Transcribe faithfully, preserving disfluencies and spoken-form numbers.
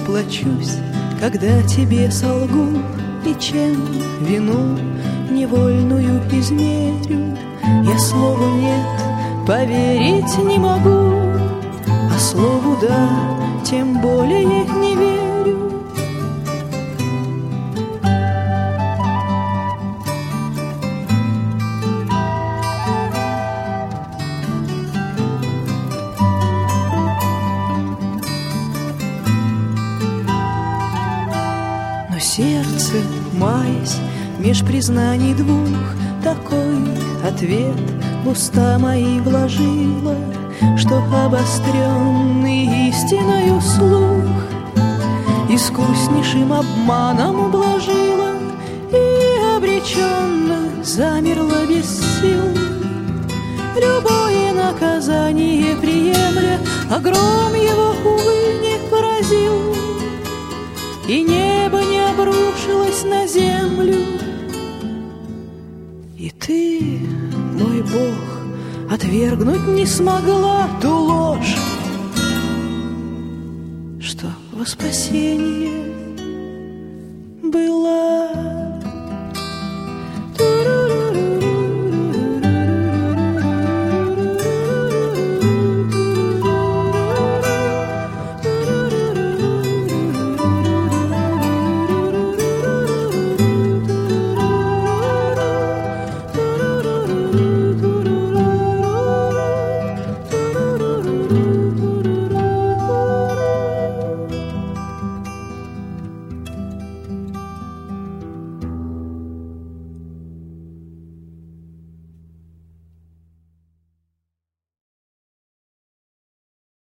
расплачусь, когда тебе солгу, и чем вину невольную измерю. Я слову «нет» поверить не могу, а слову «да» тем более не верю. Но сердце, маясь меж признаний двух, такой ответ в уста мои вложила, что обостренный истиною слух искуснейшим обманом ублажила и обреченно замерла без сил. Любое наказание приемля, а гром его, увы, не поразил, и небо не обрушилось на землю. И ты, мой Бог, отвергнуть не смогла ту ложь, что во спасение